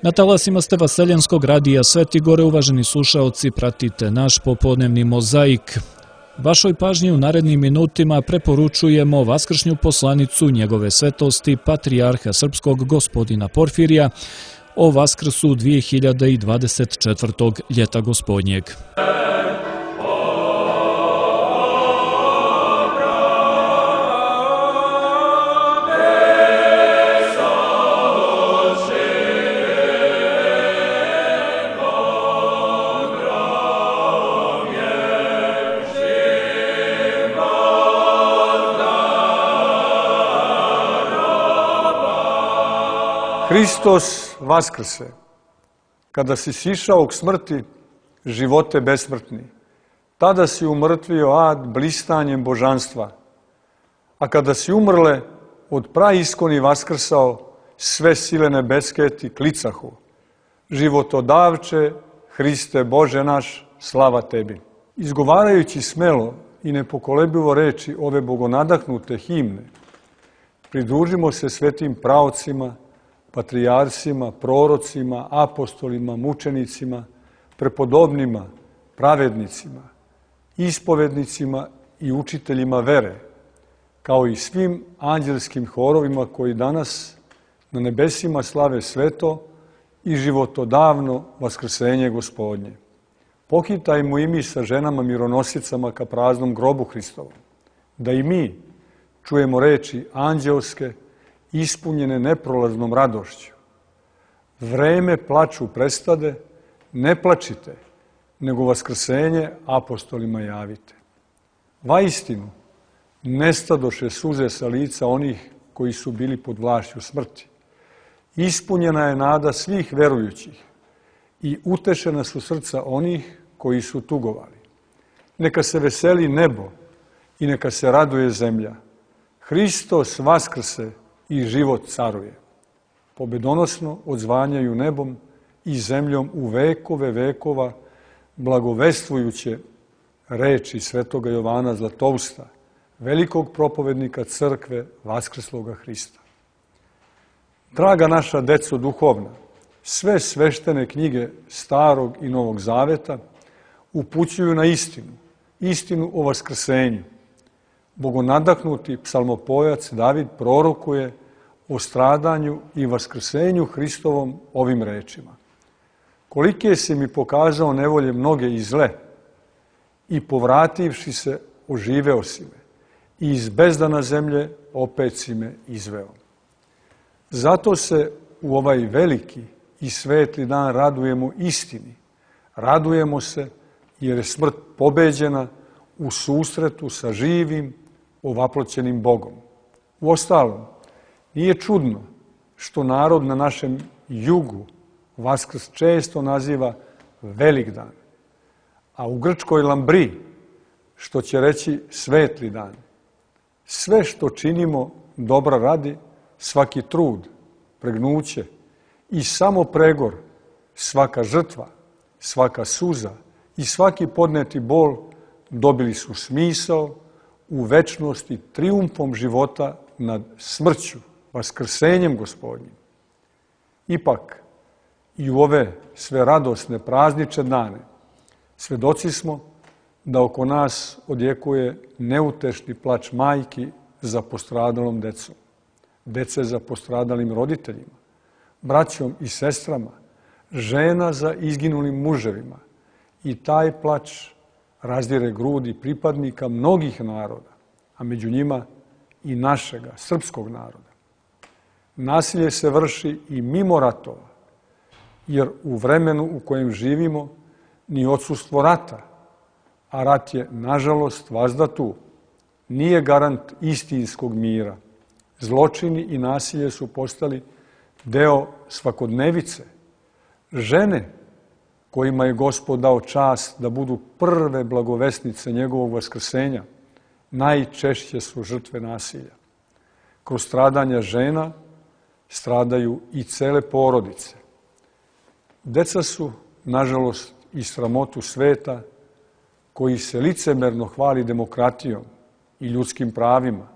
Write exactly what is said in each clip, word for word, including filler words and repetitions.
Na talasima ste Vaseljenskog radija Sveti Gore, uvaženi slušaoci, pratite naš popodnevni mozaik. Vašoj pažnji u narednim minutima preporučujemo vaskršnju poslanicu njegove svetosti, patrijarha srpskog gospodina Porfirija, o Vaskrsu dvije hiljade dvadeset četvrtog ljeta gospodnjeg. Hristos vaskrse, kada si sišao k smrti, živote besmrtni, tada si umrtvio ad blistanjem božanstva, a kada si umrle, od praiskoni vaskrsao, sve sile nebeske ti klicahu. Životodavče, Hriste Bože naš, slava tebi. Izgovarajući smelo i nepokolebivo reči ove bogonadahnute himne, pridružimo se svetim praocima, patrijarsima, prorocima, apostolima, mučenicima, prepodobnima, pravednicima, ispovednicima i učiteljima vere, kao i svim anđelskim horovima koji danas na nebesima slave sveto i životodavno vaskrsenje Gospodnje. Pohitajmo i mi sa ženama mironosicama ka praznom grobu Hristovom, da i mi čujemo reči anđelske, ispunjene neprolaznom radošću. Vreme plaču prestade, ne plačite, nego vaskrsenje apostolima javite. Vaistinu, nestadoše suze sa lica onih koji su bili pod vlašću smrti. Ispunjena je nada svih verujućih i utešena su srca onih koji su tugovali. Neka se veseli nebo i neka se raduje zemlja. Hristos vaskrse i život caruje. Pobedonosno odzvanjaju nebom i zemljom u vekove vekova, blagovestvujuće reči svetoga Jovana Zlatousta, velikog propovednika crkve vaskrsloga Hrista. Draga naša deco duhovna, sve sveštene knjige Starog i Novog Zaveta upućuju na istinu, istinu o vaskrsenju. Bogonadahnuti psalmopojac David prorokuje o stradanju i vaskrsenju Hristovom ovim rečima. Kolike si mi pokazao nevolje mnoge i zle, i povrativši se oživeo si me, i iz bezdana zemlje opet si me izveo. Zato se u ovaj veliki i svetli dan radujemo istini. Radujemo se jer je smrt pobeđena u susretu sa živim, ovaploćenim Bogom. Uostalom, nije čudno što narod na našem jugu Vaskrs često naziva Velik dan, a u Grčkoj Lambri, što će reći Svetli dan. Sve što činimo dobra radi, svaki trud, pregnuće i samo pregor, svaka žrtva, svaka suza i svaki podneti bol dobili su smisao u večnosti trijumfom života nad smrću, vaskrsenjem Gospodnjim. Ipak, i u ove sve radosne praznične dane, svedoci smo da oko nas odjekuje neutešni plač majki za postradalom decom, dece za postradalim roditeljima, braćom i sestrama, žena za izginulim muževima, i taj plač razdire grudi pripadnika mnogih naroda, a među njima i našega, srpskog naroda. Nasilje se vrši i mimo ratova, jer u vremenu u kojem živimo ni odsustvo rata, a rat je, nažalost, vazda tu, nije garant istinskog mira. Zločini i nasilje su postali deo svakodnevice. Žene kojima je Gospod dao čast da budu prve blagovesnice njegovog vaskrsenja, najčešće su žrtve nasilja. Kroz stradanja žena stradaju i cele porodice. Deca su, nažalost, i sramotu sveta koji se licemerno hvali demokratijom i ljudskim pravima,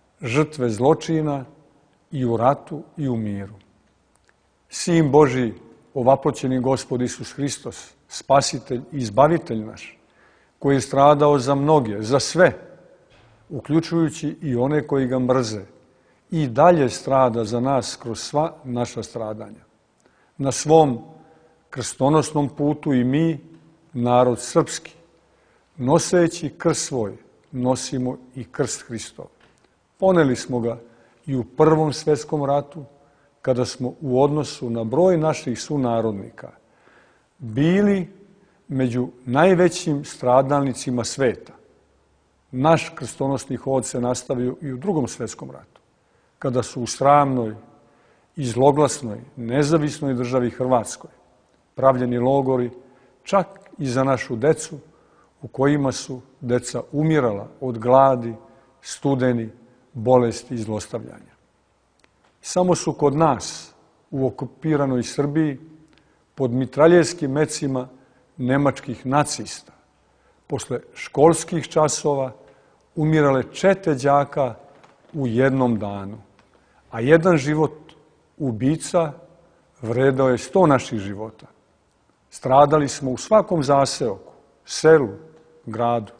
žrtve zločina i u ratu i u miru. Sin Božji ovaploćeni Gospod Isus Hristos, spasitelj i izbavitelj naš, koji je stradao za mnoge, za sve, uključujući i one koji ga mrze, i dalje strada za nas kroz sva naša stradanja. Na svom krstonosnom putu i mi, narod srpski, noseći krst svoj, nosimo i krst Hristov. Poneli smo ga i u Prvom svjetskom ratu, kada smo u odnosu na broj naših sunarodnika bili među najvećim stradalnicima sveta. Naš krstonosni hod se nastavio i u Drugom svjetskom ratu, kada su u sramnoj i zloglasnoj nezavisnoj državi Hrvatskoj pravljeni logori čak i za našu decu, u kojima su deca umirala od gladi, studeni, bolesti i zlostavljanja. Samo su kod nas, u okupiranoj Srbiji, pod mitraljevskim mecima nemačkih nacista, posle školskih časova umirale čete đaka u jednom danu, a jedan život ubica vredao je sto naših života. Stradali smo u svakom zaseoku, selu, gradu.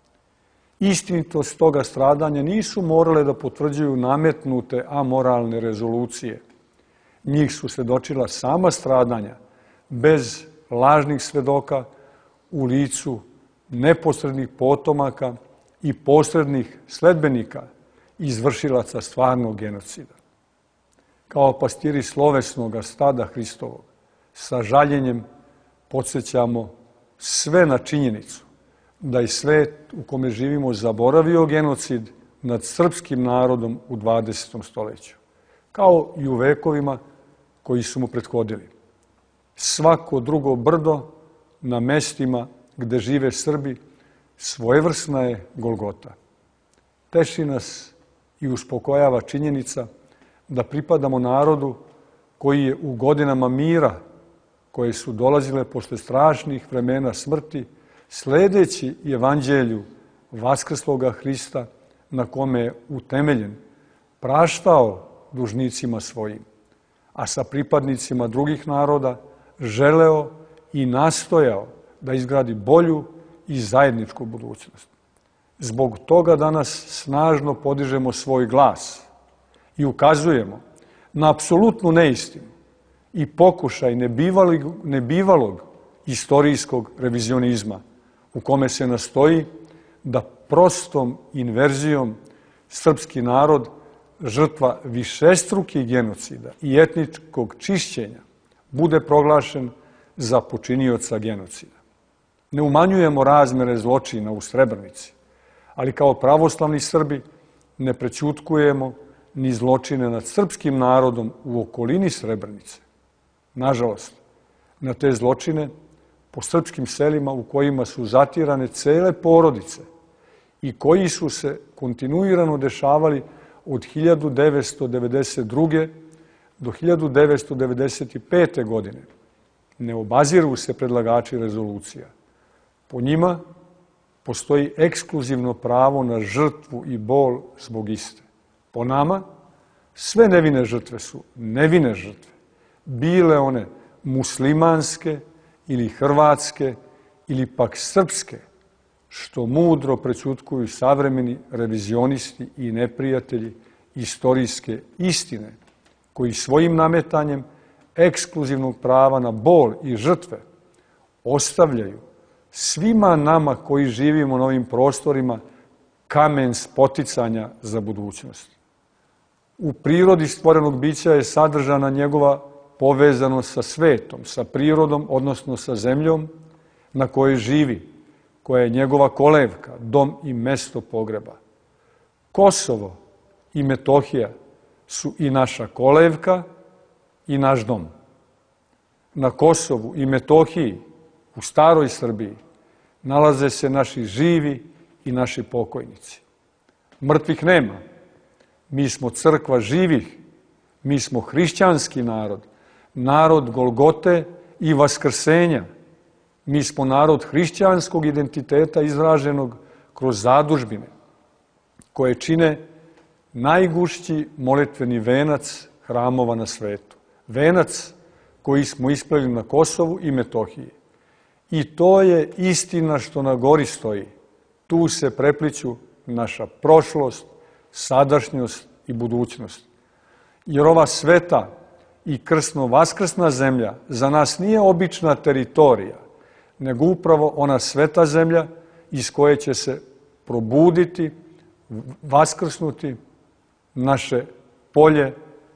Istinitost toga stradanja nisu morale da potvrđuju nametnute amoralne rezolucije. Njih su svedočila sama stradanja, bez lažnih svedoka, u licu neposrednih potomaka i posrednih sledbenika izvršilaca stvarnog genocida. Kao pastiri slovesnoga stada Hristovog, sa žaljenjem podsjećamo sve na činjenicu da je svet u kome živimo zaboravio genocid nad srpskim narodom u dvadesetom stoljeću, kao i u vekovima koji su mu prethodili. Svako drugo brdo na mestima gde žive Srbi svojevrsna je Golgota. Teši nas i uspokojava činjenica da pripadamo narodu koji je u godinama mira, koje su dolazile posle strašnih vremena smrti, sledeći evanđelju vaskrsloga Hrista, na kome je utemeljen, praštao dužnicima svojim, a sa pripadnicima drugih naroda želeo i nastojao da izgradi bolju i zajedničku budućnost. Zbog toga danas snažno podižemo svoj glas i ukazujemo na apsolutnu neistinu i pokušaj nebivalog, nebivalog istorijskog revizionizma, u kome se nastoji da prostom inverzijom srpski narod, žrtva višestrukih genocida i etničkog čišćenja, bude proglašen za počinioca genocida. Ne umanjujemo razmere zločina u Srebrenici, ali kao pravoslavni Srbi ne prećutkujemo ni zločine nad srpskim narodom u okolini Srebrenice. Nažalost, na te zločine po srpskim selima u kojima su zatirane cele porodice i koji su se kontinuirano dešavali od hiljadu devetsto devedeset druge do hiljadu devetsto devedeset pete. godine, ne obaziru se predlagači rezolucija. Po njima postoji ekskluzivno pravo na žrtvu i bol zbog iste. Po nama, sve nevine žrtve su nevine žrtve, bile one muslimanske ili hrvatske ili pak srpske, što mudro prećutkuju savremeni revizionisti i neprijatelji istorijske istine, koji svojim nametanjem ekskluzivnog prava na bol i žrtve ostavljaju svima nama koji živimo na ovim prostorima kamen spoticanja za budućnost. U prirodi stvorenog bića je sadržana njegova povezanost sa svetom, sa prirodom, odnosno sa zemljom na kojoj živi, koja je njegova kolevka, dom i mesto pogreba. Kosovo i Metohija su i naša kolevka i naš dom. Na Kosovu i Metohiji, u staroj Srbiji, nalaze se naši živi i naši pokojnici. Mrtvih nema. Mi smo crkva živih, mi smo hrišćanski narod, narod Golgote i vaskrsenja. Mi smo narod hrišćanskog identiteta izraženog kroz zadužbine, koje čine najgušći moletveni venac hramova na svetu. Venac koji smo ispleli na Kosovu i Metohiji. I to je istina što na gori stoji. Tu se prepliću naša prošlost, sadašnjost i budućnost. Jer ova sveta i krsno-vaskrsna zemlja za nas nije obična teritorija, nego upravo ona sveta zemlja iz koje će se probuditi, vaskrsnuti naše polje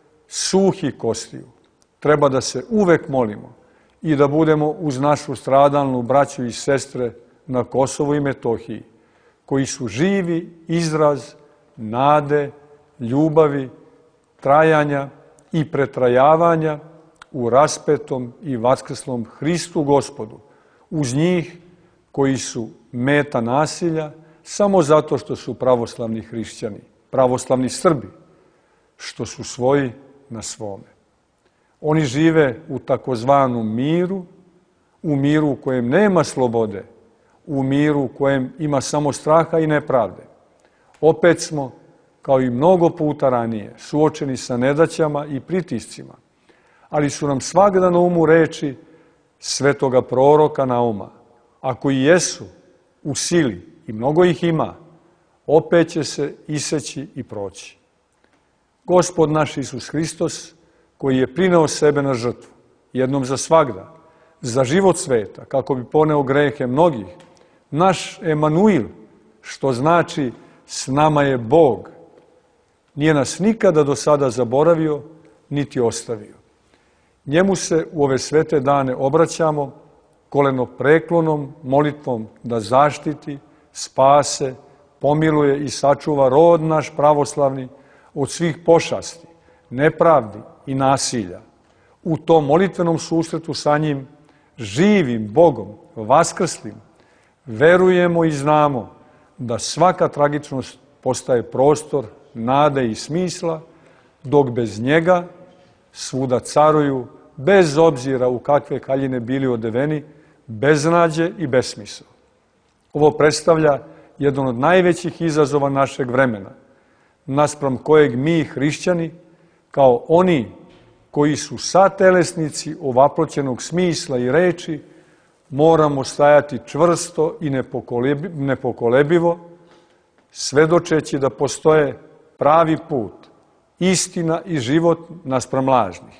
suhih kostiju. Treba da se uvek molimo i da budemo uz našu stradalnu braću i sestre na Kosovu i Metohiji, koji su živi izraz nade, ljubavi, trajanja i pretrajavanja u raspetom i vaskrslom Hristu Gospodu, uz njih koji su meta nasilja samo zato što su pravoslavni hrišćani, pravoslavni Srbi, što su svoji na svome. Oni žive u takozvanom miru, u miru u kojem nema slobode, u miru u kojem ima samo straha i nepravde. Opet smo, kao i mnogo puta ranije, suočeni sa nedaćama i pritiscima, ali su nam svagda na umu reči svetoga proroka Nauma. Ako i jesu u sili, i mnogo ih ima, opet će se iseći i proći. Gospod naš Isus Hristos, koji je prineo sebe na žrtvu, jednom za svagda, za život sveta, kako bi poneo grehe mnogih, naš Emanuil, što znači s nama je Bog, nije nas nikada do sada zaboravio, niti ostavio. Njemu se u ove svete dane obraćamo kolenopreklonom molitvom da zaštiti, spase, pomiluje i sačuva rod naš pravoslavni od svih pošasti, nepravdi i nasilja. U tom molitvenom susretu sa njim, živim Bogom, vaskrslim, verujemo i znamo da svaka tragičnost postaje prostor nade i smisla, dok bez njega svuda caruju, bez obzira u kakve kaljine bili odeveni, beznađe i besmisao. Ovo predstavlja jedan od najvećih izazova našeg vremena, naspram kojeg mi, hrišćani, kao oni koji su satelesnici ovaploćenog smisla i reči, moramo stajati čvrsto i nepokolebivo, svedočeći da postoje pravi put, istina i život naspram lažnih.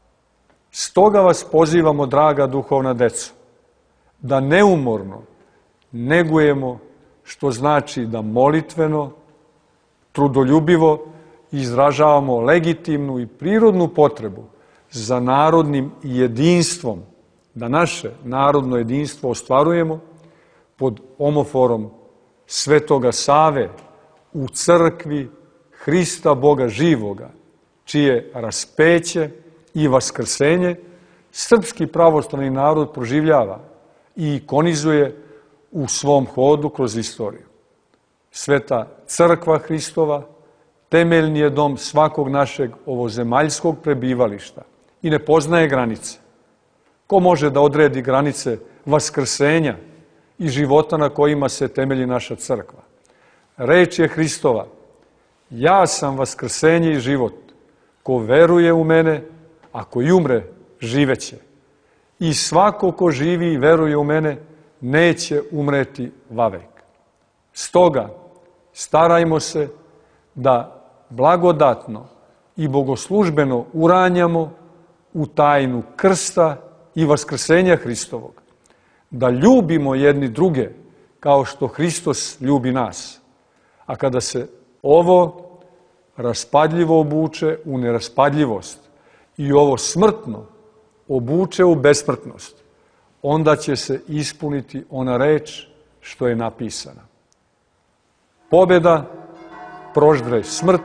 Stoga vas pozivamo, draga duhovna deco, da neumorno negujemo, što znači da molitveno, trudoljubivo izražavamo legitimnu i prirodnu potrebu za narodnim jedinstvom, da naše narodno jedinstvo ostvarujemo pod omoforom Svetoga Save u crkvi Hrista Boga živoga, čije raspeće i vaskrsenje srpski pravoslavni narod proživljava i ikonizuje u svom hodu kroz istoriju. Sveta crkva Hristova temeljni je dom svakog našeg ovozemaljskog prebivališta i ne poznaje granice. Ko može da odredi granice vaskrsenja i života na kojima se temelji naša crkva? Reč je Hristova: ja sam vaskrsenje i život. Ko veruje u mene, ako i umre, živeće. I svako ko živi i veruje u mene, neće umreti vavek. Stoga, starajmo se da blagodatno i bogoslužbeno uranjamo u tajnu krsta i vaskrsenja Hristovog, da ljubimo jedni druge kao što Hristos ljubi nas. A kada se ovo raspadljivo obuče u neraspadljivost i ovo smrtno obuče u besmrtnost, onda će se ispuniti ona reč što je napisana. Pobjeda proždre smrt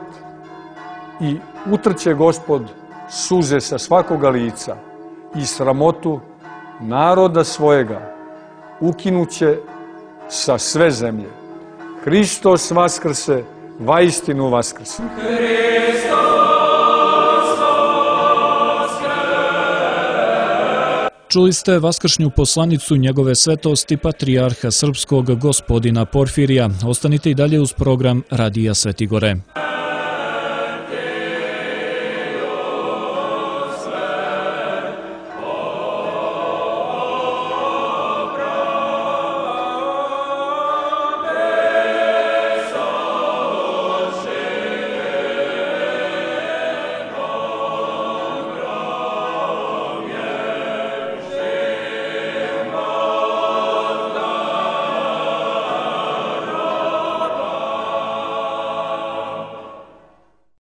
i utrće Gospod suze sa svakoga lica i sramotu naroda svojega ukinuće sa sve zemlje. Hristos vaskrse, vaistinu vaskrse. Čuli ste vaskršnju poslanicu njegove svetosti patrijarha srpskog gospodina Porfirija. Ostanite i dalje uz program Radija Sveti Gore.